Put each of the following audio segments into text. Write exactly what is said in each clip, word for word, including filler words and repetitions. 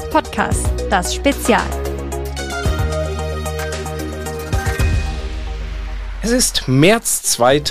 Podcast, das Spezial. Es ist März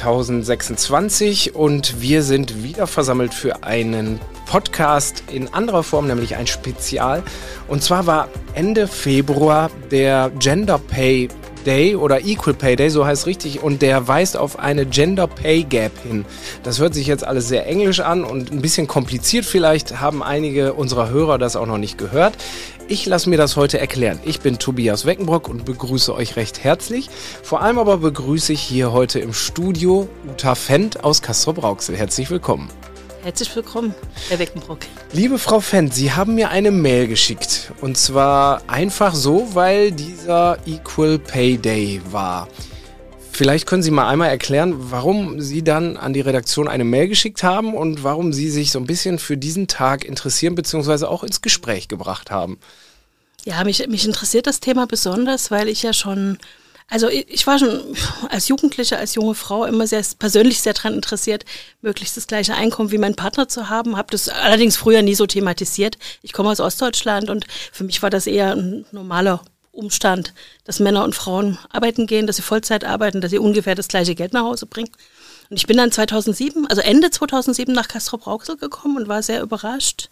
zweitausendsechsundzwanzig und wir sind wieder versammelt für einen Podcast in anderer Form, nämlich ein Spezial. Und zwar war Ende Februar der Gender Pay Day oder Equal Pay Day, so heißt es richtig, und der weist auf eine Gender Pay Gap hin. Das hört sich jetzt alles sehr englisch an und ein bisschen kompliziert vielleicht, haben einige unserer Hörer das auch noch nicht gehört. Ich lasse mir das heute erklären. Ich bin Tobias Weckenbrock und begrüße euch recht herzlich. Vor allem aber begrüße ich hier heute im Studio Uta Fendt aus Castrop-Rauxel. Herzlich willkommen. Herzlich willkommen, Herr Weckenbrock. Liebe Frau Fendt, Sie haben mir eine Mail geschickt. Und zwar einfach so, weil dieser Equal Pay Day war. Vielleicht können Sie mal einmal erklären, warum Sie dann an die Redaktion eine Mail geschickt haben und warum Sie sich so ein bisschen für diesen Tag interessieren bzw. auch ins Gespräch gebracht haben. Ja, mich, mich interessiert das Thema besonders, weil ich ja schon... Also ich war schon als Jugendliche, als junge Frau immer sehr persönlich sehr daran interessiert, möglichst das gleiche Einkommen wie mein Partner zu haben. Habe das allerdings früher nie so thematisiert. Ich komme aus Ostdeutschland und für mich war das eher ein normaler Umstand, dass Männer und Frauen arbeiten gehen, dass sie Vollzeit arbeiten, dass sie ungefähr das gleiche Geld nach Hause bringen. Und ich bin dann zweitausendsieben, also Ende zweitausendsieben nach Castrop-Rauxel gekommen und war sehr überrascht,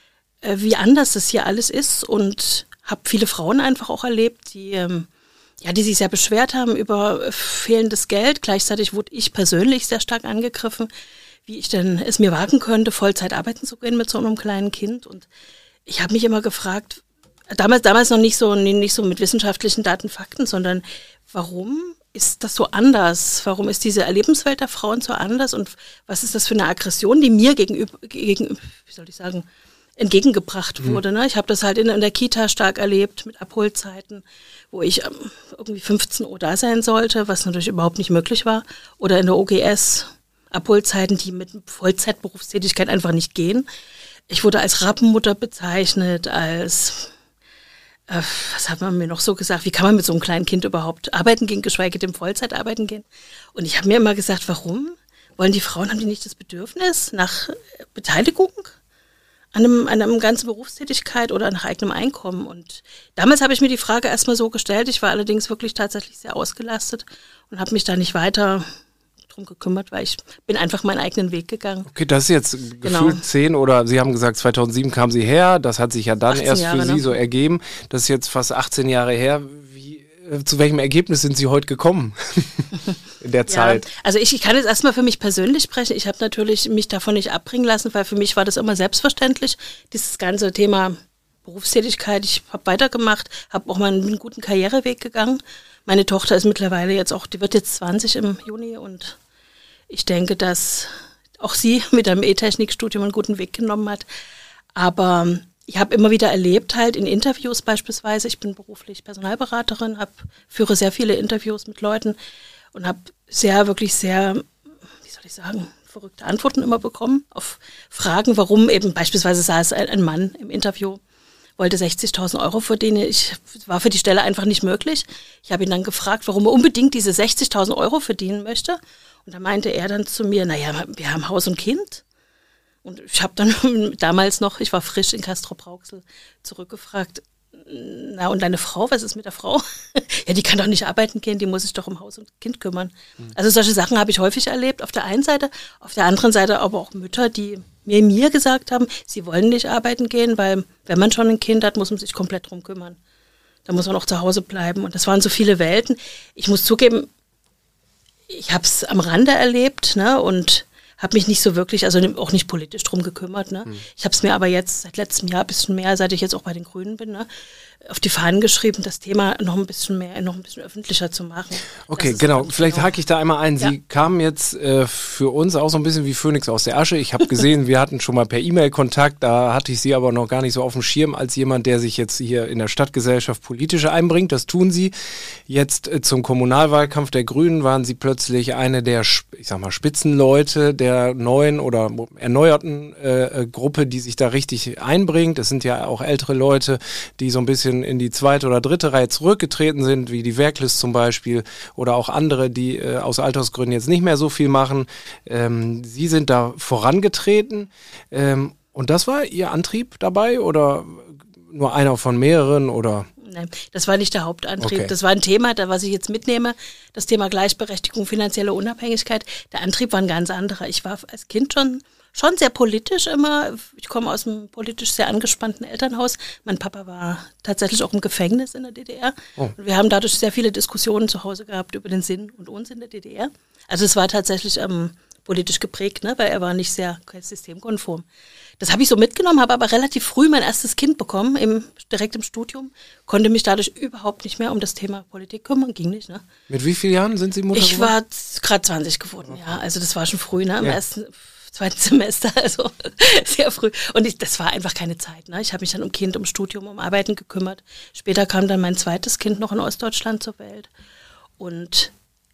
wie anders das hier alles ist und habe viele Frauen einfach auch erlebt, die... Ja, die sich sehr beschwert haben über fehlendes Geld. Gleichzeitig wurde ich persönlich sehr stark angegriffen, wie ich denn es mir wagen könnte, Vollzeit arbeiten zu gehen mit so einem kleinen Kind. Und ich habe mich immer gefragt, damals damals noch nicht so nicht so mit wissenschaftlichen Daten, Fakten, sondern warum ist das so anders? Warum ist diese Erlebenswelt der Frauen so anders? Und was ist das für eine Aggression, die mir gegenüber, gegenüber wie soll ich sagen, entgegengebracht wurde. Ne? Ich habe das halt in, in der Kita stark erlebt mit Abholzeiten, wo ich ähm, irgendwie fünfzehn Uhr da sein sollte, was natürlich überhaupt nicht möglich war. Oder in der O G S Abholzeiten, die mit Vollzeitberufstätigkeit einfach nicht gehen. Ich wurde als Rappenmutter bezeichnet, als, äh, was hat man mir noch so gesagt, wie kann man mit so einem kleinen Kind überhaupt arbeiten gehen, geschweige denn Vollzeit arbeiten gehen. Und ich habe mir immer gesagt, warum? Wollen die Frauen, haben die nicht das Bedürfnis nach Beteiligung? An einem, an einem ganzen Berufstätigkeit oder nach eigenem Einkommen. Und damals habe ich mir die Frage erstmal so gestellt. Ich war allerdings wirklich tatsächlich sehr ausgelastet und habe mich da nicht weiter drum gekümmert, weil ich bin einfach meinen eigenen Weg gegangen. Okay, das ist jetzt Genau. gefühlt zehn oder Sie haben gesagt, zweitausendsieben kamen Sie her. Das hat sich ja dann erst Jahre, für Sie ne? so ergeben. Das ist jetzt fast achtzehn Jahre her. Wie, äh, zu welchem Ergebnis sind Sie heute gekommen in der Zeit? Ja, also ich, ich kann jetzt erstmal für mich persönlich sprechen. Ich habe natürlich mich davon nicht abbringen lassen, weil für mich war das immer selbstverständlich, dieses ganze Thema Berufstätigkeit. Ich habe weitergemacht, habe auch mal einen guten Karriereweg gegangen. Meine Tochter ist mittlerweile jetzt auch, die wird jetzt zwanzig im Juni und ich denke, dass auch sie mit einem E-Technikstudium einen guten Weg genommen hat. Aber ich habe immer wieder erlebt, halt in Interviews beispielsweise, ich bin beruflich Personalberaterin, hab, führe sehr viele Interviews mit Leuten und habe sehr, wirklich sehr, wie soll ich sagen, verrückte Antworten immer bekommen auf Fragen, warum eben beispielsweise saß ein, ein Mann im Interview, wollte sechzigtausend Euro verdienen. Ich war für die Stelle einfach nicht möglich. Ich habe ihn dann gefragt, warum er unbedingt diese sechzigtausend Euro verdienen möchte. Und da meinte er dann zu mir, naja, wir haben Haus und Kind. Und ich habe dann damals noch, ich war frisch in Castrop-Rauxel, zurückgefragt, na und deine Frau, was ist mit der Frau? Ja, die kann doch nicht arbeiten gehen, die muss sich doch um Haus und Kind kümmern. Mhm. Also solche Sachen habe ich häufig erlebt, auf der einen Seite, auf der anderen Seite aber auch Mütter, die mir, mir gesagt haben, sie wollen nicht arbeiten gehen, weil wenn man schon ein Kind hat, muss man sich komplett drum kümmern. Da muss man auch zu Hause bleiben und das waren so viele Welten. Ich muss zugeben, ich habe es am Rande erlebt, ne, und habe mich nicht so wirklich, also auch nicht politisch drum gekümmert. Ne? Mhm. Ich habe es mir aber jetzt seit letztem Jahr ein bisschen mehr, seit ich jetzt auch bei den Grünen bin, ne, auf die Fahnen geschrieben, das Thema noch ein bisschen mehr, noch ein bisschen öffentlicher zu machen. Okay, genau. Vielleicht genau. hake ich da einmal ein. Sie ja. kamen jetzt äh, für uns auch so ein bisschen wie Phönix aus der Asche. Ich habe gesehen, wir hatten schon mal per E-Mail Kontakt, da hatte ich Sie aber noch gar nicht so auf dem Schirm als jemand, der sich jetzt hier in der Stadtgesellschaft politisch einbringt. Das tun Sie. Jetzt äh, zum Kommunalwahlkampf der Grünen waren Sie plötzlich eine der, ich sag mal, Spitzenleute der neuen oder erneuerten äh, Gruppe, die sich da richtig einbringt. Es sind ja auch ältere Leute, die so ein bisschen in die zweite oder dritte Reihe zurückgetreten sind, wie die Werklist zum Beispiel oder auch andere, die äh, aus Altersgründen jetzt nicht mehr so viel machen. Ähm, Sie sind da vorangetreten ähm, und das war Ihr Antrieb dabei oder nur einer von mehreren oder? Nein, das war nicht der Hauptantrieb. Okay. Das war ein Thema, da was ich jetzt mitnehme, das Thema Gleichberechtigung, finanzielle Unabhängigkeit. Der Antrieb war ein ganz anderer. Ich war als Kind schon, schon sehr politisch immer. Ich komme aus einem politisch sehr angespannten Elternhaus. Mein Papa war tatsächlich auch im Gefängnis in der D D R. Oh. Und wir haben dadurch sehr viele Diskussionen zu Hause gehabt über den Sinn und Unsinn der D D R. Also es war tatsächlich ähm, politisch geprägt, ne, weil er war nicht sehr systemkonform. Das habe ich so mitgenommen, habe aber relativ früh mein erstes Kind bekommen, im, direkt im Studium, konnte mich dadurch überhaupt nicht mehr um das Thema Politik kümmern, ging nicht. Ne? Mit wie vielen Jahren sind Sie Mutter Ich geworden? war gerade zwanzig geworden, okay. ja, also das war schon früh, ne, im ja. ersten, zweiten Semester, also sehr früh. Und ich, das war einfach keine Zeit, ne? Ich habe mich dann um Kind, um Studium, um Arbeiten gekümmert. Später kam dann mein zweites Kind noch in Ostdeutschland zur Welt und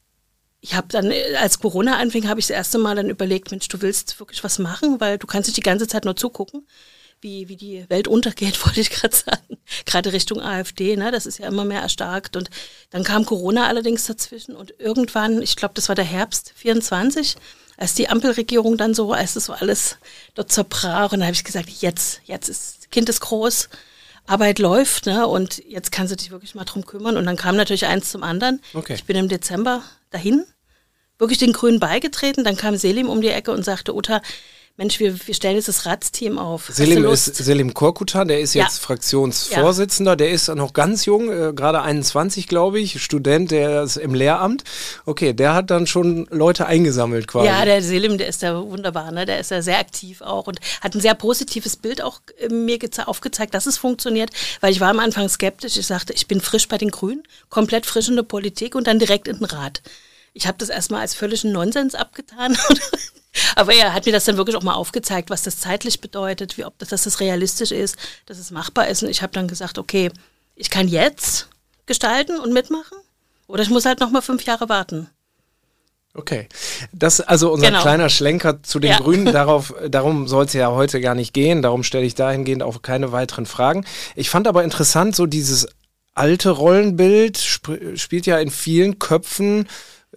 ich habe dann, als Corona anfing, habe ich das erste Mal dann überlegt, Mensch, du willst wirklich was machen, weil du kannst nicht die ganze Zeit nur zugucken, wie, wie die Welt untergeht, wollte ich gerade sagen. Gerade Richtung AfD, ne, das ist ja immer mehr erstarkt. Und dann kam Corona allerdings dazwischen und irgendwann, ich glaube, das war der Herbst vierundzwanzig, als die Ampelregierung dann so, als das so alles dort zerbrach, und da habe ich gesagt, jetzt, jetzt ist, Kind ist groß, Arbeit läuft, ne, und jetzt kannst du dich wirklich mal drum kümmern. Und dann kam natürlich eins zum anderen. Okay. Ich bin im Dezember dahin, wirklich den Grünen beigetreten. Dann kam Selim um die Ecke und sagte, Uta, Mensch, wir, wir stellen jetzt das Ratsteam auf. Selim ist Selim Korkutan, der ist ja. jetzt Fraktionsvorsitzender, ja. Der ist noch ganz jung, äh, gerade einundzwanzig, glaube ich, Student, der ist im Lehramt. Okay, der hat dann schon Leute eingesammelt quasi. Ja, der Selim, der ist ja wunderbar, ne? Der ist ja sehr aktiv auch und hat ein sehr positives Bild auch äh, mir geze- aufgezeigt, dass es funktioniert, weil ich war am Anfang skeptisch. Ich sagte, ich bin frisch bei den Grünen, komplett frisch in der Politik und dann direkt in den Rat. Ich habe das erstmal als völligen Nonsens abgetan. Aber er hat mir das dann wirklich auch mal aufgezeigt, was das zeitlich bedeutet, wie ob das, dass das realistisch ist, dass es machbar ist. Und ich habe dann gesagt, okay, ich kann jetzt gestalten und mitmachen oder ich muss halt noch mal fünf Jahre warten. Okay, das ist also unser genau. kleiner Schlenker zu den ja. Grünen. Darauf, darum soll es ja heute gar nicht gehen. Darum stelle ich dahingehend auch keine weiteren Fragen. Ich fand aber interessant, so dieses alte Rollenbild sp- spielt ja in vielen Köpfen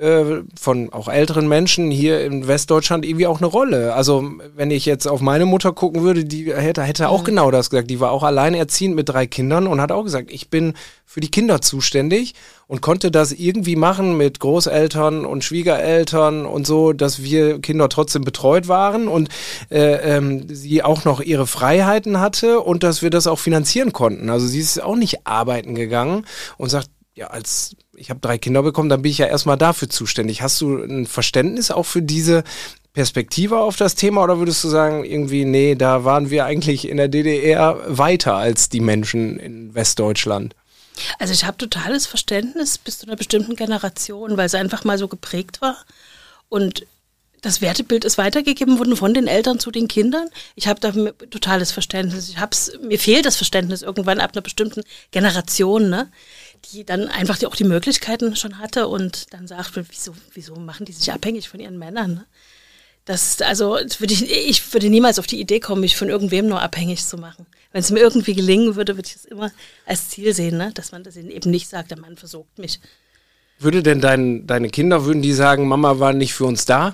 von auch älteren Menschen hier in Westdeutschland irgendwie auch eine Rolle. Also wenn ich jetzt auf meine Mutter gucken würde, die hätte, hätte auch mhm. genau das gesagt. Die war auch alleinerziehend mit drei Kindern und hat auch gesagt, ich bin für die Kinder zuständig und konnte das irgendwie machen mit Großeltern und Schwiegereltern und so, dass wir Kinder trotzdem betreut waren und äh, ähm, sie auch noch ihre Freiheiten hatte und dass wir das auch finanzieren konnten. Also sie ist auch nicht arbeiten gegangen und sagt, ja, als ich habe drei Kinder bekommen, dann bin ich ja erstmal dafür zuständig. Hast du ein Verständnis auch für diese Perspektive auf das Thema oder würdest du sagen, irgendwie, nee, da waren wir eigentlich in der D D R weiter als die Menschen in Westdeutschland? Also ich habe totales Verständnis bis zu einer bestimmten Generation, weil es einfach mal so geprägt war und das Wertebild ist weitergegeben worden von den Eltern zu den Kindern. Ich habe da totales Verständnis. Ich hab's, mir fehlt das Verständnis irgendwann ab einer bestimmten Generation, ne? Die dann einfach die, auch die Möglichkeiten schon hatte und dann sagt, wieso, wieso machen die sich abhängig von ihren Männern? Ne? Das, also würde ich, ich würde niemals auf die Idee kommen, mich von irgendwem nur abhängig zu machen. Wenn es mir irgendwie gelingen würde, würde ich es immer als Ziel sehen, ne? Dass man das eben nicht sagt, der Mann versorgt mich. Würde denn dein, deine Kinder, würden die sagen, Mama war nicht für uns da?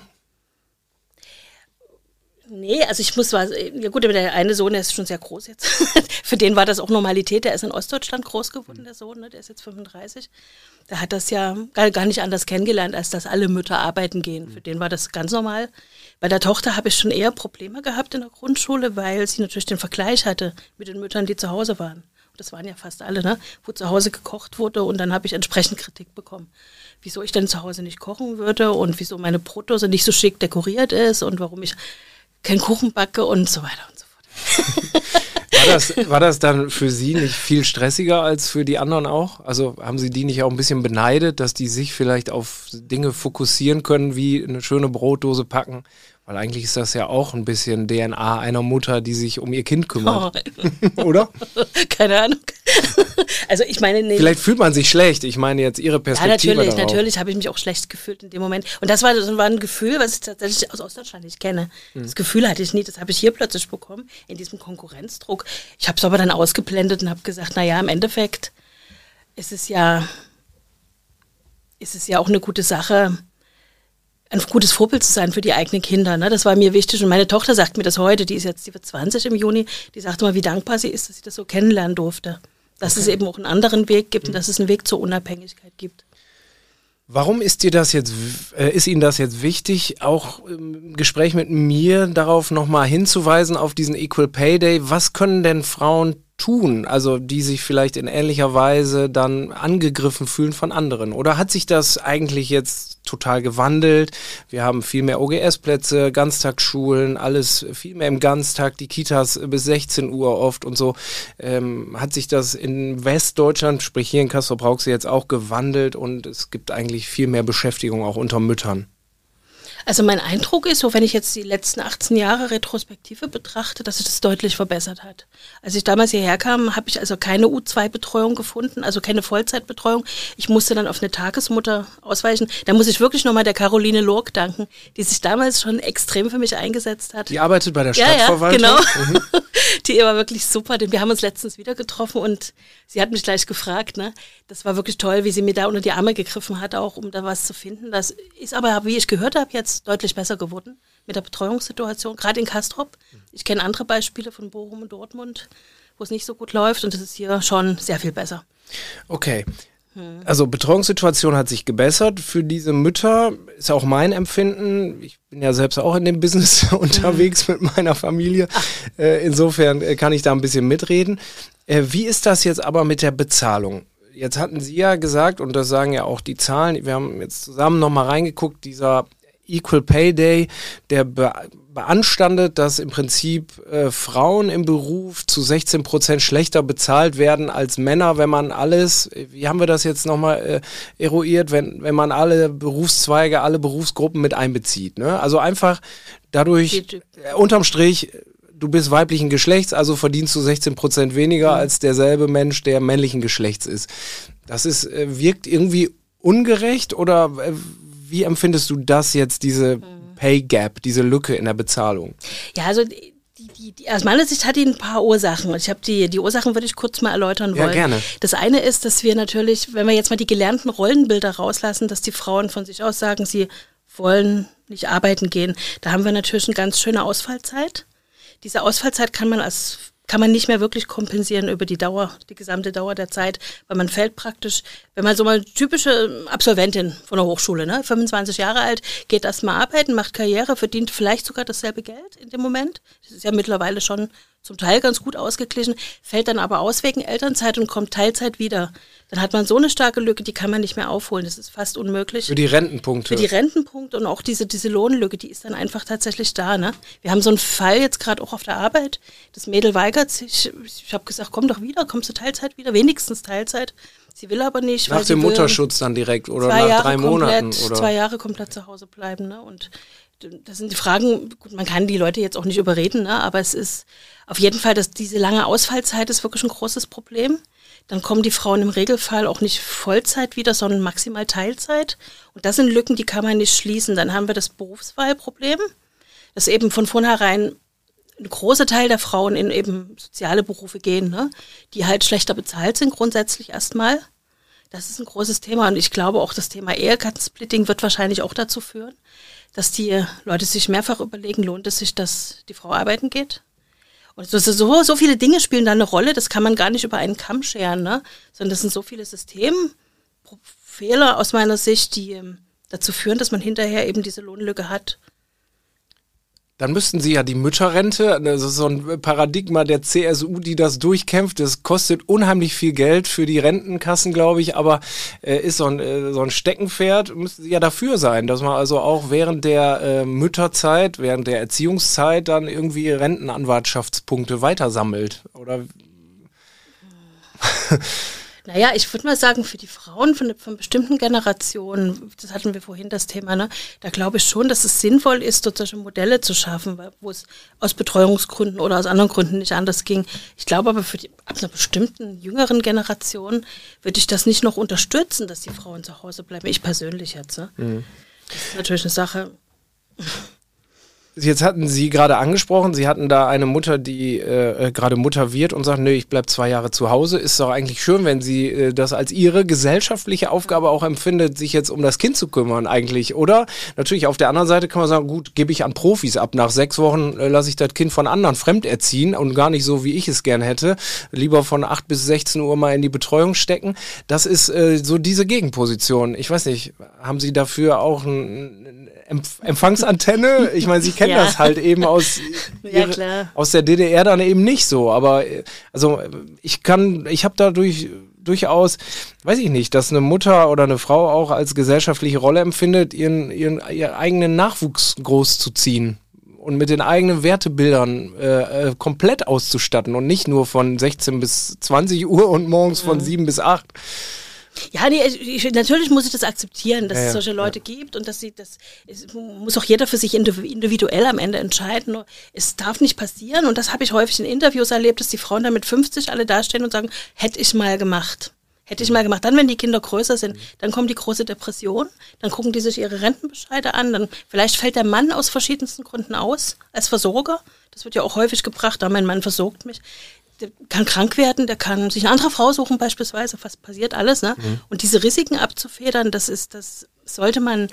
Nee, also ich muss zwar, ja gut, aber der eine Sohn, der ist schon sehr groß jetzt. Für den war das auch Normalität, der ist in Ostdeutschland groß geworden, der Sohn, ne? Der ist jetzt fünfunddreißig. Der hat das ja gar, gar nicht anders kennengelernt, als dass alle Mütter arbeiten gehen. Für den war das ganz normal. Bei der Tochter habe ich schon eher Probleme gehabt in der Grundschule, weil sie natürlich den Vergleich hatte mit den Müttern, die zu Hause waren. Und das waren ja fast alle, ne? Wo zu Hause gekocht wurde und dann habe ich entsprechend Kritik bekommen. Wieso ich denn zu Hause nicht kochen würde und wieso meine Brotdose nicht so schick dekoriert ist und warum ich kein Kuchen backe und so weiter und so fort. War das, war das dann für Sie nicht viel stressiger als für die anderen auch? Also haben Sie die nicht auch ein bisschen beneidet, dass die sich vielleicht auf Dinge fokussieren können, wie eine schöne Brotdose packen? Weil eigentlich ist das ja auch ein bisschen D N A einer Mutter, die sich um ihr Kind kümmert. Oh. Oder? Keine Ahnung. Also ich meine, nee. Vielleicht fühlt man sich schlecht. Ich meine jetzt Ihre Perspektive. Ja, natürlich, darauf. natürlich habe ich mich auch schlecht gefühlt in dem Moment. Und das war, das war ein Gefühl, was ich tatsächlich aus Ostdeutschland nicht kenne. Mhm. Das Gefühl hatte ich nie, das habe ich hier plötzlich bekommen, in diesem Konkurrenzdruck. Ich habe es aber dann ausgeblendet und habe gesagt, naja, im Endeffekt ist es ja, ist es ja auch eine gute Sache. ein gutes Vorbild zu sein für die eigenen Kinder. Ne? Das war mir wichtig. Und meine Tochter sagt mir das heute, die ist jetzt, die wird zwanzig im Juni, die sagt immer, wie dankbar sie ist, dass sie das so kennenlernen durfte. Dass okay. es eben auch einen anderen Weg gibt und dass es einen Weg zur Unabhängigkeit gibt. Warum ist dir das jetzt, äh, ist Ihnen das jetzt wichtig, auch im Gespräch mit mir darauf nochmal hinzuweisen, auf diesen Equal Pay Day? Was können denn Frauen tun, also die sich vielleicht in ähnlicher Weise dann angegriffen fühlen von anderen? Oder hat sich das eigentlich jetzt total gewandelt? Wir haben viel mehr O G S-Plätze, Ganztagsschulen, alles viel mehr im Ganztag, die Kitas bis sechzehn Uhr oft und so. Ähm, hat sich das in Westdeutschland, sprich hier in Castrop-Rauxel, jetzt auch gewandelt und es gibt eigentlich viel mehr Beschäftigung auch unter Müttern? Also mein Eindruck ist, so wenn ich jetzt die letzten achtzehn Jahre Retrospektive betrachte, dass sich das deutlich verbessert hat. Als ich damals hierher kam, habe ich also keine U zwei Betreuung gefunden, also keine Vollzeitbetreuung. Ich musste dann auf eine Tagesmutter ausweichen. Da muss ich wirklich nochmal der Caroline Lork danken, die sich damals schon extrem für mich eingesetzt hat. Die arbeitet bei der Stadtverwaltung? Ja, ja, genau. Mhm. Die war wirklich super, denn wir haben uns letztens wieder getroffen und sie hat mich gleich gefragt, ne? Das war wirklich toll, wie sie mir da unter die Arme gegriffen hat, auch um da was zu finden. Das ist aber, wie ich gehört habe, jetzt deutlich besser geworden mit der Betreuungssituation, gerade in Castrop. Ich kenne andere Beispiele von Bochum und Dortmund, wo es nicht so gut läuft und das ist hier schon sehr viel besser. Okay. Also Betreuungssituation hat sich gebessert für diese Mütter, ist auch mein Empfinden. Ich bin ja selbst auch in dem Business unterwegs mit meiner Familie. Äh, insofern kann ich da ein bisschen mitreden. Äh, wie ist das jetzt aber mit der Bezahlung? Jetzt hatten Sie ja gesagt, und das sagen ja auch die Zahlen, wir haben jetzt zusammen nochmal reingeguckt, dieser Equal Pay Day, der be- beanstandet, dass im Prinzip äh, Frauen im Beruf zu sechzehn Prozent schlechter bezahlt werden als Männer, wenn man alles, wie haben wir das jetzt nochmal äh, eruiert, wenn, wenn man alle Berufszweige, alle Berufsgruppen mit einbezieht. Ne? Also einfach dadurch, äh, unterm Strich, du bist weiblichen Geschlechts, also verdienst du sechzehn Prozent weniger mhm. als derselbe Mensch, der männlichen Geschlechts ist. Das ist, äh, wirkt irgendwie ungerecht oder äh, wie empfindest du das jetzt, diese mhm. Pay Gap, diese Lücke in der Bezahlung? Ja, also die, die, die, aus meiner Sicht hat die ein paar Ursachen und ich habe die, die Ursachen würde ich kurz mal erläutern wollen. Ja, gerne. Das eine ist, dass wir natürlich, wenn wir jetzt mal die gelernten Rollenbilder rauslassen, dass die Frauen von sich aus sagen, sie wollen nicht arbeiten gehen. Da haben wir natürlich eine ganz schöne Ausfallzeit. Diese Ausfallzeit kann man als kann man nicht mehr wirklich kompensieren über die Dauer, die gesamte Dauer der Zeit, weil man fällt praktisch, wenn man so mal typische Absolventin von der Hochschule, ne, fünfundzwanzig Jahre alt, geht erstmal arbeiten, macht Karriere, verdient vielleicht sogar dasselbe Geld in dem Moment. Das ist ja mittlerweile schon zum Teil ganz gut ausgeglichen, fällt dann aber aus wegen Elternzeit und kommt Teilzeit wieder. Dann hat man so eine starke Lücke, die kann man nicht mehr aufholen. Das ist fast unmöglich. Für die Rentenpunkte. Für die Rentenpunkte und auch diese, diese Lohnlücke, die ist dann einfach tatsächlich da. Ne? Wir haben so einen Fall jetzt gerade auch auf der Arbeit. Das Mädel weigert sich. Ich habe gesagt, komm doch wieder, kommst du Teilzeit wieder, wenigstens Teilzeit. Sie will aber nicht. Nach weil dem sie Mutterschutz dann direkt oder zwei nach Jahre drei komplett, Monaten? Oder? Zwei Jahre komplett zu Hause bleiben. Ne? Und das sind die Fragen, gut, man kann die Leute jetzt auch nicht überreden, ne? Aber es ist auf jeden Fall, dass diese lange Ausfallzeit ist wirklich ein großes Problem. Dann kommen die Frauen im Regelfall auch nicht Vollzeit wieder, sondern maximal Teilzeit. Und das sind Lücken, die kann man nicht schließen. Dann haben wir das Berufswahlproblem, dass eben von vornherein ein großer Teil der Frauen in eben soziale Berufe gehen, ne? Die halt schlechter bezahlt sind grundsätzlich erstmal. Das ist ein großes Thema und ich glaube auch, das Thema Ehegattensplitting wird wahrscheinlich auch dazu führen, dass die Leute sich mehrfach überlegen, lohnt es sich, dass die Frau arbeiten geht? Und so, so, so viele Dinge spielen da eine Rolle, das kann man gar nicht über einen Kamm scheren, ne? Sondern das sind so viele Systemfehler aus meiner Sicht, die ähm, dazu führen, dass man hinterher eben diese Lohnlücke hat. Dann müssten Sie ja die Mütterrente, das ist so ein Paradigma der C S U, die das durchkämpft, das kostet unheimlich viel Geld für die Rentenkassen, glaube ich, aber äh, ist so ein, äh, so ein Steckenpferd, müssten Sie ja dafür sein, dass man also auch während der äh, Mütterzeit, während der Erziehungszeit dann irgendwie Rentenanwartschaftspunkte weitersammelt, oder? Naja, ich würde mal sagen, für die Frauen von, von bestimmten Generationen, das hatten wir vorhin das Thema, ne, da glaube ich schon, dass es sinnvoll ist, dort solche Modelle zu schaffen, wo es aus Betreuungsgründen oder aus anderen Gründen nicht anders ging. Ich glaube aber, für die, ab einer bestimmten jüngeren Generation würde ich das nicht noch unterstützen, dass die Frauen zu Hause bleiben. Ich persönlich jetzt. Ne? Mhm. Das ist natürlich eine Sache. Jetzt hatten Sie gerade angesprochen, Sie hatten da eine Mutter, die äh, gerade Mutter wird und sagt, nö, ich bleib zwei Jahre zu Hause. Ist doch eigentlich schön, wenn sie äh, das als ihre gesellschaftliche Aufgabe auch empfindet, sich jetzt um das Kind zu kümmern eigentlich, oder? Natürlich, auf der anderen Seite kann man sagen, gut, gebe ich an Profis ab. Nach sechs Wochen äh, lasse ich das Kind von anderen fremd erziehen und gar nicht so, wie ich es gern hätte. Lieber von acht bis sechzehn Uhr mal in die Betreuung stecken. Das ist äh, so diese Gegenposition. Ich weiß nicht, haben Sie dafür auch ein Empf- Empfangsantenne? Ich meine, Sie kennen ja. das halt eben aus, ja, ihre, klar. aus der D D R dann eben nicht so. Aber also ich kann, ich habe dadurch durchaus, weiß ich nicht, dass eine Mutter oder eine Frau auch als gesellschaftliche Rolle empfindet, ihren, ihren, ihren eigenen Nachwuchs großzuziehen und mit den eigenen Wertebildern äh, äh, komplett auszustatten und nicht nur von sechzehn bis zwanzig Uhr und morgens von mhm. sieben bis acht. Ja, nee, ich, natürlich muss ich das akzeptieren, dass ja, es solche Leute ja. gibt und dass sie das es muss auch jeder für sich individuell am Ende entscheiden. Nur es darf nicht passieren und das habe ich häufig in Interviews erlebt, dass die Frauen dann mit fünfzig alle dastehen und sagen, hätte ich mal gemacht. Hätte ich mal gemacht. Dann, wenn die Kinder größer sind, dann kommt die große Depression, dann gucken die sich ihre Rentenbescheide an, dann vielleicht fällt der Mann aus verschiedensten Gründen aus als Versorger. Das wird ja auch häufig gebracht, da mein Mann versorgt mich. Der kann krank werden, der kann sich eine andere Frau suchen beispielsweise, was passiert alles, ne? Mhm. Und diese Risiken abzufedern, das ist, das sollte man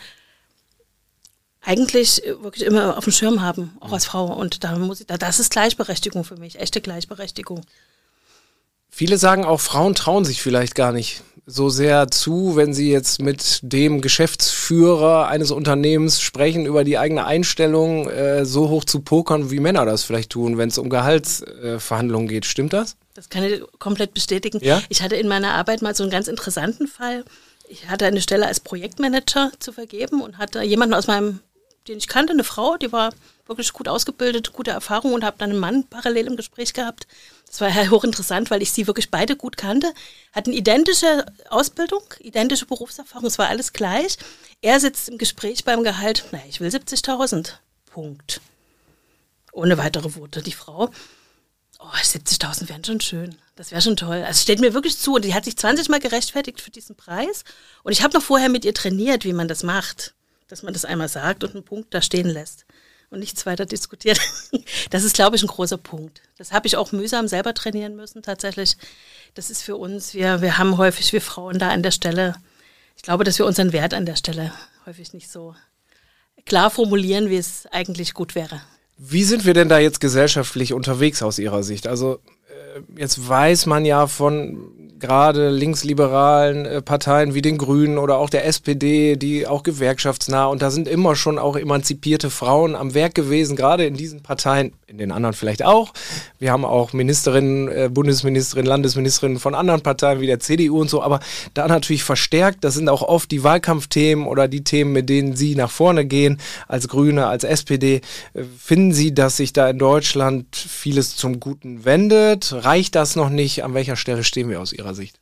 eigentlich wirklich immer auf dem Schirm haben, auch als Frau. Und da muss ich, da, das ist Gleichberechtigung für mich, echte Gleichberechtigung. Viele sagen auch, Frauen trauen sich vielleicht gar nicht so sehr zu, wenn sie jetzt mit dem Geschäftsführer eines Unternehmens sprechen, über die eigene Einstellung äh, so hoch zu pokern, wie Männer das vielleicht tun, wenn es um Gehaltsverhandlungen äh, geht. Stimmt das? Das kann ich komplett bestätigen. Ja? Ich hatte in meiner Arbeit mal so einen ganz interessanten Fall. Ich hatte eine Stelle als Projektmanager zu vergeben und hatte jemanden aus meinem, den ich kannte, eine Frau, die war wirklich gut ausgebildet, gute Erfahrung und habe dann einen Mann parallel im Gespräch gehabt. Das war ja hochinteressant, weil ich sie wirklich beide gut kannte. Hatten identische Ausbildung, identische Berufserfahrung, es war alles gleich. Er sitzt im Gespräch beim Gehalt, naja, ich will siebzigtausend. Punkt. Ohne weitere Worte. Die Frau, oh, siebzigtausend wären schon schön. Das wäre schon toll. Also steht mir wirklich zu. Und die hat sich zwanzig Mal gerechtfertigt für diesen Preis. Und ich habe noch vorher mit ihr trainiert, wie man das macht. Dass man das einmal sagt und einen Punkt da stehen lässt. Und nichts weiter diskutiert. Das ist, glaube ich, ein großer Punkt. Das habe ich auch mühsam selber trainieren müssen, tatsächlich. Das ist für uns, wir, wir haben häufig, wir Frauen da an der Stelle, ich glaube, dass wir unseren Wert an der Stelle häufig nicht so klar formulieren, wie es eigentlich gut wäre. Wie sind wir denn da jetzt gesellschaftlich unterwegs aus Ihrer Sicht? Also äh, jetzt weiß man ja von gerade linksliberalen äh, Parteien wie den Grünen oder auch der S P D, die auch gewerkschaftsnah, und da sind immer schon auch emanzipierte Frauen am Werk gewesen, gerade in diesen Parteien, in den anderen vielleicht auch. Wir haben auch Ministerinnen, äh, Bundesministerinnen, Landesministerinnen von anderen Parteien wie der C D U und so, aber da natürlich verstärkt, das sind auch oft die Wahlkampfthemen oder die Themen, mit denen Sie nach vorne gehen, als Grüne, als S P D. Äh, finden Sie, dass sich da in Deutschland vieles zum Guten wendet? Reicht das noch nicht? An welcher Stelle stehen wir aus Ihrer Sicht?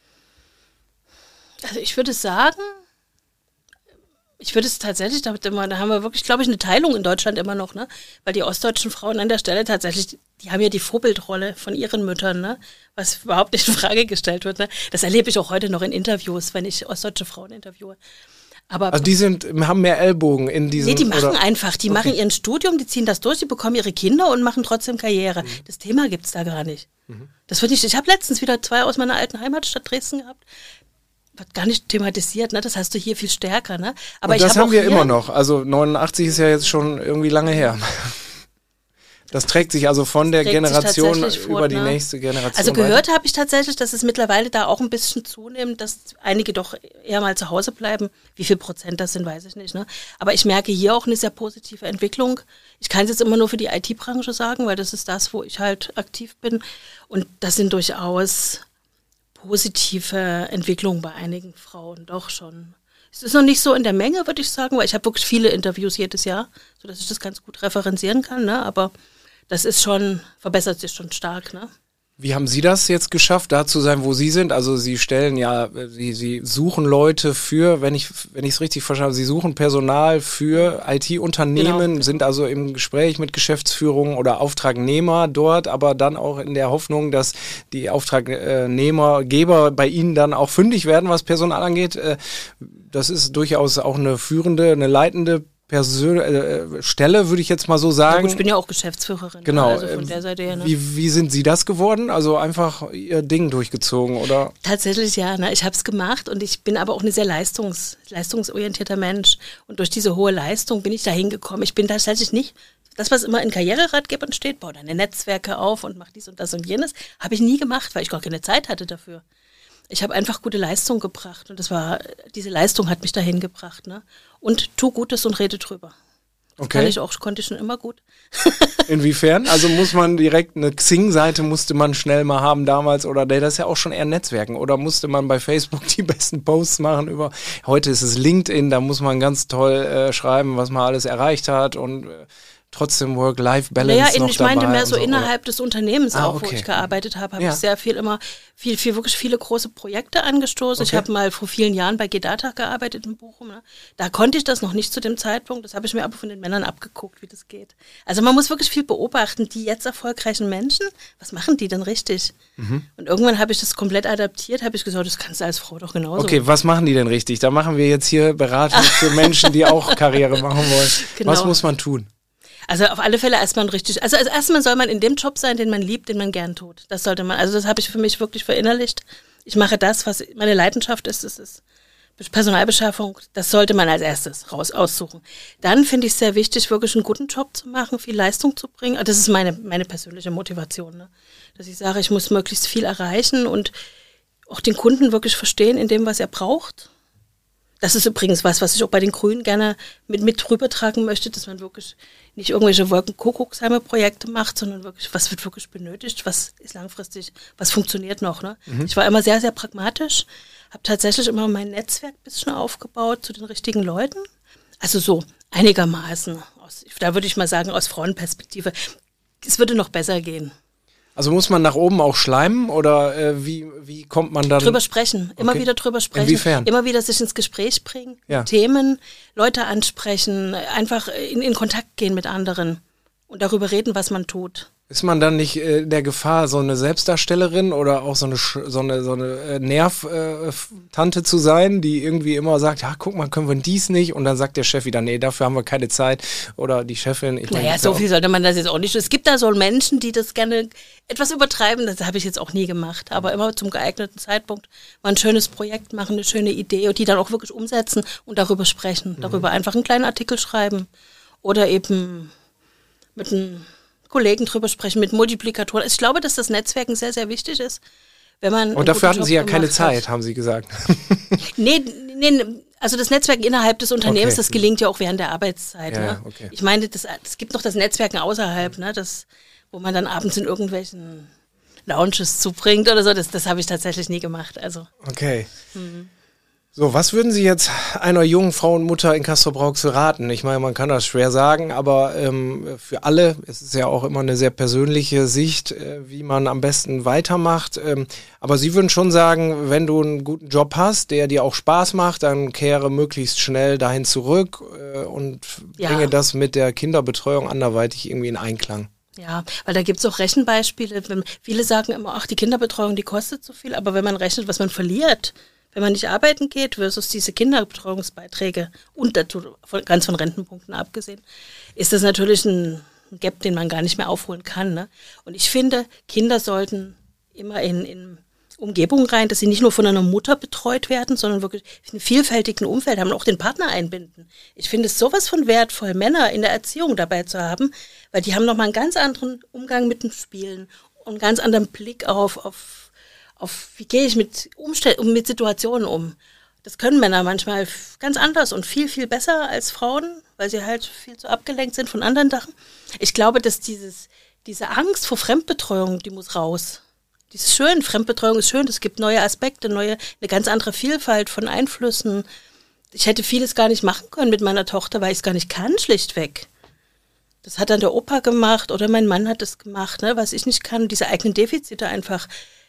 Also ich würde sagen, ich würde es tatsächlich, damit immer, da haben wir wirklich, glaube ich, eine Teilung in Deutschland immer noch, ne? Weil die ostdeutschen Frauen an der Stelle tatsächlich, die haben ja die Vorbildrolle von ihren Müttern, ne? Was überhaupt nicht in Frage gestellt wird, ne? Das erlebe ich auch heute noch in Interviews, wenn ich ostdeutsche Frauen interviewe. Aber also die sind, haben mehr Ellbogen in diesem... Nee, die machen oder? einfach, die okay. machen ihren Studium, die ziehen das durch, die bekommen ihre Kinder und machen trotzdem Karriere. Mhm. Das Thema gibt's da gar nicht. Mhm. Das wird nicht, ich habe letztens wieder zwei aus meiner alten Heimatstadt Dresden gehabt, wird gar nicht thematisiert, ne? Das hast du hier viel stärker, ne? Aber und das ich hab haben wir hier, immer noch, also neunundachtzig ist ja jetzt schon irgendwie lange her. Das trägt sich also von der Generation über fort, die ne? nächste Generation. Also gehört habe ich tatsächlich, dass es mittlerweile da auch ein bisschen zunimmt, dass einige doch eher mal zu Hause bleiben. Wie viel Prozent das sind, weiß ich nicht. Ne? Aber ich merke hier auch eine sehr positive Entwicklung. Ich kann es jetzt immer nur für die I T-Branche sagen, weil das ist das, wo ich halt aktiv bin. Und das sind durchaus positive Entwicklungen bei einigen Frauen, doch schon. Es ist noch nicht so in der Menge, würde ich sagen, weil ich habe wirklich viele Interviews jedes Jahr, sodass ich das ganz gut referenzieren kann, ne? Aber das ist schon, verbessert sich schon stark, ne? Wie haben Sie das jetzt geschafft, da zu sein, wo Sie sind? Also Sie stellen ja, Sie, Sie suchen Leute für, wenn ich wenn ich es richtig verstanden habe, Sie suchen Personal für I T-Unternehmen, genau. Sind also im Gespräch mit Geschäftsführung oder Auftragnehmer dort, aber dann auch in der Hoffnung, dass die Auftragnehmer, Geber bei Ihnen dann auch fündig werden, was Personal angeht. Das ist durchaus auch eine führende, eine leitende Persön- äh, Stelle, würde ich jetzt mal so sagen. Ja, gut, ich bin ja auch Geschäftsführerin. Genau. Also von der Seite her. Ne? Wie, wie sind Sie das geworden? Also einfach Ihr Ding durchgezogen, oder? Tatsächlich ja. Ne? Ich habe es gemacht und ich bin aber auch ein sehr leistungs- leistungsorientierter Mensch. Und durch diese hohe Leistung bin ich da hingekommen. Ich bin tatsächlich nicht, das, was immer in Karriereratgebern steht, bau deine Netzwerke auf und mach dies und das und jenes, habe ich nie gemacht, weil ich gar keine Zeit hatte dafür. Ich habe einfach gute Leistung gebracht und das war, diese Leistung hat mich dahin gebracht. Ne? Und tu Gutes und rede drüber. Das Okay. kann ich auch, konnte ich schon immer gut. Inwiefern? Also muss man direkt eine Xing-Seite musste man schnell mal haben damals oder nee, das ist ja auch schon eher Netzwerken oder musste man bei Facebook die besten Posts machen über, heute ist es LinkedIn, da muss man ganz toll äh, schreiben, was man alles erreicht hat und äh, trotzdem Work-Life-Balance Naja, noch ich dabei. meinte mehr so, und innerhalb des Unternehmens Ah, auch, okay. wo ich gearbeitet habe, habe Ja. ich sehr viel immer, viel, viel, wirklich viele große Projekte angestoßen. Ich Okay. habe mal vor vielen Jahren bei G-Data gearbeitet in Bochum. Ne? Da konnte ich das noch nicht zu dem Zeitpunkt. Das habe ich mir aber von den Männern abgeguckt, wie das geht. Also man muss wirklich viel beobachten. Die jetzt erfolgreichen Menschen, was machen die denn richtig? Mhm. Und irgendwann habe ich das komplett adaptiert, habe ich gesagt, das kannst du als Frau doch genauso. Okay, was machen die denn richtig? Da machen wir jetzt hier Beratung für Menschen, die auch Karriere machen wollen. Genau. Was muss man tun? Also auf alle Fälle erstmal richtig, also, also erstmal soll man in dem Job sein, den man liebt, den man gern tut. Das sollte man, also das habe ich für mich wirklich verinnerlicht. Ich mache das, was meine Leidenschaft ist, das ist Personalbeschaffung, das sollte man als erstes raus aussuchen. Dann finde ich es sehr wichtig, wirklich einen guten Job zu machen, viel Leistung zu bringen. Das ist meine, meine persönliche Motivation, ne? Dass ich sage, ich muss möglichst viel erreichen und auch den Kunden wirklich verstehen in dem, was er braucht. Das ist übrigens was, was ich auch bei den Grünen gerne mit, mit rübertragen möchte, dass man wirklich nicht irgendwelche Wolkenkuckucksheime-Projekte macht, sondern wirklich, was wird wirklich benötigt, was ist langfristig, was funktioniert noch. Ne? Mhm. Ich war immer sehr, sehr pragmatisch, habe tatsächlich immer mein Netzwerk ein bisschen aufgebaut zu den richtigen Leuten. Also so einigermaßen, aus, da würde ich mal sagen, aus Frauenperspektive. Es würde noch besser gehen. Also muss man nach oben auch schleimen oder äh, wie, wie kommt man dann? Drüber sprechen, immer Okay. wieder drüber sprechen. Inwiefern? Immer wieder sich ins Gespräch bringen, Ja. Themen, Leute ansprechen, einfach in, in Kontakt gehen mit anderen und darüber reden, was man tut. Ist man dann nicht äh, der Gefahr, so eine Selbstdarstellerin oder auch so eine Sch- so eine, so eine äh, Nerv-Tante äh, zu sein, die irgendwie immer sagt, ja, guck mal, können wir dies nicht? Und dann sagt der Chef wieder, nee, dafür haben wir keine Zeit. Oder die Chefin. Ich meine, Naja, ist so ja viel sollte man das jetzt auch nicht. Es gibt da so Menschen, die das gerne etwas übertreiben. Das habe ich jetzt auch nie gemacht. Aber immer zum geeigneten Zeitpunkt mal ein schönes Projekt machen, eine schöne Idee und die dann auch wirklich umsetzen und darüber sprechen. Mhm. Darüber einfach einen kleinen Artikel schreiben oder eben mit einem Kollegen drüber sprechen, mit Multiplikatoren. Ich glaube, dass das Netzwerken sehr, sehr wichtig ist. Wenn man Und dafür einen guten hatten Sie ja Job keine gemacht Zeit, hat. haben Sie gesagt. Nee, nee, also das Netzwerken innerhalb des Unternehmens, Okay. das gelingt ja auch während der Arbeitszeit. Ja, Ne? okay. Ich meine, das, es gibt noch das Netzwerken außerhalb, ne? Das, wo man dann abends in irgendwelchen Lounges zubringt oder so. Das, das habe ich tatsächlich nie gemacht. Also Okay. So, was würden Sie jetzt einer jungen Frau und Mutter in Castrop-Rauxel raten? Ich meine, man kann das schwer sagen, aber ähm, für alle, es ist ja auch immer eine sehr persönliche Sicht, äh, wie man am besten weitermacht. Ähm, aber Sie würden schon sagen, wenn du einen guten Job hast, der dir auch Spaß macht, dann kehre möglichst schnell dahin zurück äh, und Ja. bringe das mit der Kinderbetreuung anderweitig irgendwie in Einklang. ja, weil da gibt es auch Rechenbeispiele. Wenn, viele sagen immer, ach, die Kinderbetreuung, die kostet so viel. Aber wenn man rechnet, was man verliert, wenn man nicht arbeiten geht versus diese Kinderbetreuungsbeiträge und dazu von, ganz von Rentenpunkten abgesehen, ist das natürlich ein Gap, den man gar nicht mehr aufholen kann. Ne? Und ich finde, Kinder sollten immer in, in Umgebungen rein, dass sie nicht nur von einer Mutter betreut werden, sondern wirklich in einem vielfältigen Umfeld haben und auch den Partner einbinden. Ich finde es sowas von wertvoll, Männer in der Erziehung dabei zu haben, weil die haben nochmal einen ganz anderen Umgang mit dem Spielen und einen ganz anderen Blick auf, auf auf wie gehe ich mit Umständen, mit Situationen um. Das können Männer manchmal ganz anders und viel, viel besser als Frauen, weil sie halt viel zu abgelenkt sind von anderen Sachen. Ich glaube, dass dieses, diese Angst vor Fremdbetreuung, die muss raus. Die ist schön, Fremdbetreuung ist schön, es gibt neue Aspekte, neue, eine ganz andere Vielfalt von Einflüssen. Ich hätte vieles gar nicht machen können mit meiner Tochter, weil ich es gar nicht kann, schlichtweg. Das hat dann der Opa gemacht oder mein Mann hat es gemacht, ne, was ich nicht kann, diese eigenen Defizite einfach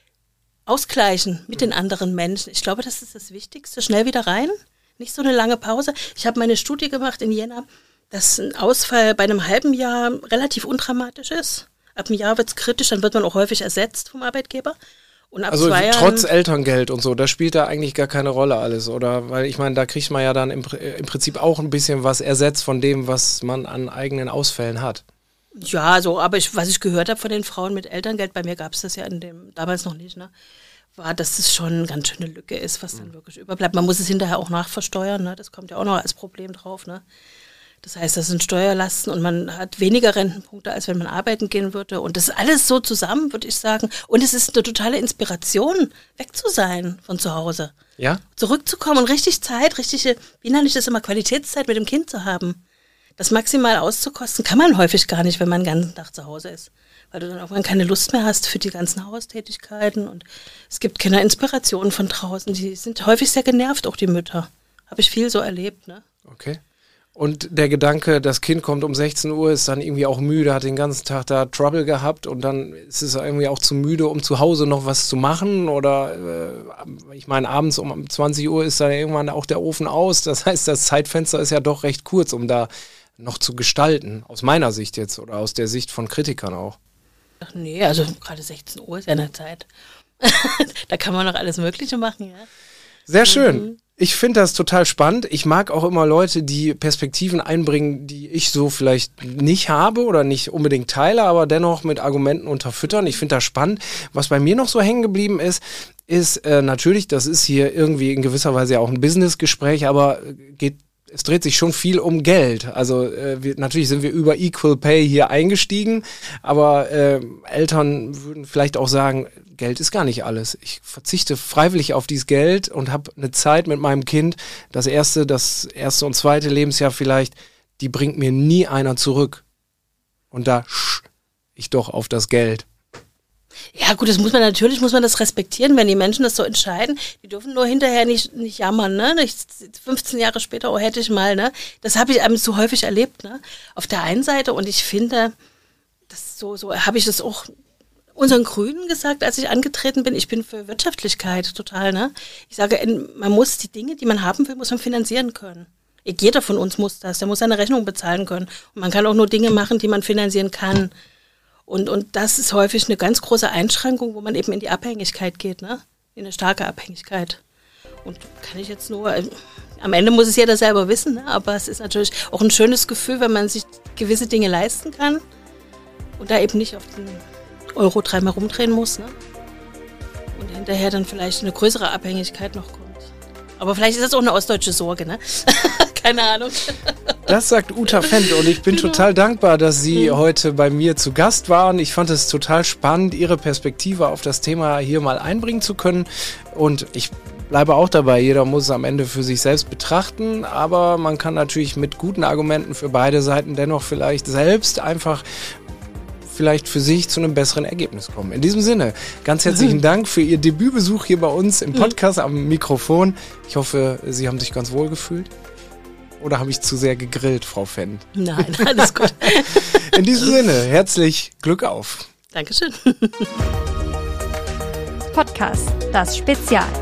ausgleichen mit den anderen Menschen. Ich glaube, das ist das Wichtigste. Schnell wieder rein, nicht so eine lange Pause. Ich habe meine Studie gemacht in Jena, dass ein Ausfall bei einem halben Jahr relativ undramatisch ist. Ab einem Jahr wird es kritisch, dann wird man auch häufig ersetzt vom Arbeitgeber. Und ab also zwei trotz Jahren, Elterngeld und so, das spielt da eigentlich gar keine Rolle alles, oder? Weil ich meine, da kriegt man ja dann im, im Prinzip auch ein bisschen was ersetzt von dem, was man an eigenen Ausfällen hat. Ja, so, aber ich, was ich gehört habe von den Frauen mit Elterngeld, bei mir gab es das ja in dem, damals noch nicht, ne, war, dass es schon eine ganz schöne Lücke ist, was dann wirklich überbleibt. Man muss es hinterher auch nachversteuern, ne, das kommt ja auch noch als Problem drauf, ne. Das heißt, das sind Steuerlasten und man hat weniger Rentenpunkte, als wenn man arbeiten gehen würde. Und das ist alles so zusammen, würde ich sagen. Und es ist eine totale Inspiration, weg zu sein von zu Hause. Ja? Zurückzukommen und richtig Zeit, richtige, wie nenne ich das immer, Qualitätszeit mit dem Kind zu haben. Das maximal auszukosten, kann man häufig gar nicht, wenn man den ganzen Tag zu Hause ist. Weil du dann irgendwann keine Lust mehr hast für die ganzen Haustätigkeiten. Und es gibt keine Inspiration von draußen. Die sind häufig sehr genervt, auch die Mütter. Habe ich viel so erlebt, ne? Okay. Und der Gedanke, das Kind kommt um sechzehn Uhr, ist dann irgendwie auch müde, hat den ganzen Tag da Trouble gehabt und dann ist es irgendwie auch zu müde, um zu Hause noch was zu machen. Oder äh, ich meine, abends um zwanzig Uhr ist dann irgendwann auch der Ofen aus. Das heißt, das Zeitfenster ist ja doch recht kurz, um da noch zu gestalten. Aus meiner Sicht jetzt oder aus der Sicht von Kritikern auch. Ach nee, also gerade sechzehn Uhr ist ja eine Zeit. Da kann man noch alles Mögliche machen, ja. Sehr schön. Mhm. Ich finde das total spannend. Ich mag auch immer Leute, die Perspektiven einbringen, die ich so vielleicht nicht habe oder nicht unbedingt teile, aber dennoch mit Argumenten unterfüttern. Ich finde das spannend. Was bei mir noch so hängen geblieben ist, ist äh, natürlich, das ist hier irgendwie in gewisser Weise ja auch ein Businessgespräch, aber geht es dreht sich schon viel um Geld. Also äh, wir, natürlich sind wir über Equal Pay hier eingestiegen, aber äh, Eltern würden vielleicht auch sagen, Geld ist gar nicht alles. Ich verzichte freiwillig auf dieses Geld und habe eine Zeit mit meinem Kind, das erste, das erste und zweite Lebensjahr vielleicht, die bringt mir nie einer zurück. Und da sch ich doch auf das Geld. Ja gut, das muss man natürlich, muss man das respektieren, wenn die Menschen das so entscheiden. Die dürfen nur hinterher nicht, nicht jammern, ne? Nicht fünfzehn Jahre später, oh hätte ich mal, ne? Das habe ich einem so häufig erlebt, ne? Auf der einen Seite, und ich finde, das so, so habe ich das auch unseren Grünen gesagt, als ich angetreten bin, ich bin für Wirtschaftlichkeit total, ne? Ich sage, man muss die Dinge, die man haben will, muss man finanzieren können. Jeder von uns muss das, der muss seine Rechnung bezahlen können. Und man kann auch nur Dinge machen, die man finanzieren kann. Und, und das ist häufig eine ganz große Einschränkung, wo man eben in die Abhängigkeit geht, ne? In eine starke Abhängigkeit. Und kann ich jetzt nur, äh, am Ende muss es jeder selber wissen, ne? Aber es ist natürlich auch ein schönes Gefühl, wenn man sich gewisse Dinge leisten kann und da eben nicht auf den Euro dreimal rumdrehen muss, ne? Und hinterher dann vielleicht eine größere Abhängigkeit noch kommt. Aber vielleicht ist das auch eine ostdeutsche Sorge, ne? Keine Ahnung. Das sagt Uta Fendt und ich bin genau. total dankbar, dass Sie mhm. heute bei mir zu Gast waren. Ich fand es total spannend, Ihre Perspektive auf das Thema hier mal einbringen zu können. Und ich bleibe auch dabei, jeder muss es am Ende für sich selbst betrachten. Aber man kann natürlich mit guten Argumenten für beide Seiten dennoch vielleicht selbst einfach vielleicht für sich zu einem besseren Ergebnis kommen. In diesem Sinne, ganz herzlichen mhm. Dank für Ihr Debütbesuch hier bei uns im Podcast mhm. am Mikrofon. Ich hoffe, Sie haben sich ganz wohl gefühlt. Oder habe ich zu sehr gegrillt, Frau Fendt? Nein, alles gut. In diesem Sinne, herzlich Glück auf. Dankeschön. Podcast, das Spezial.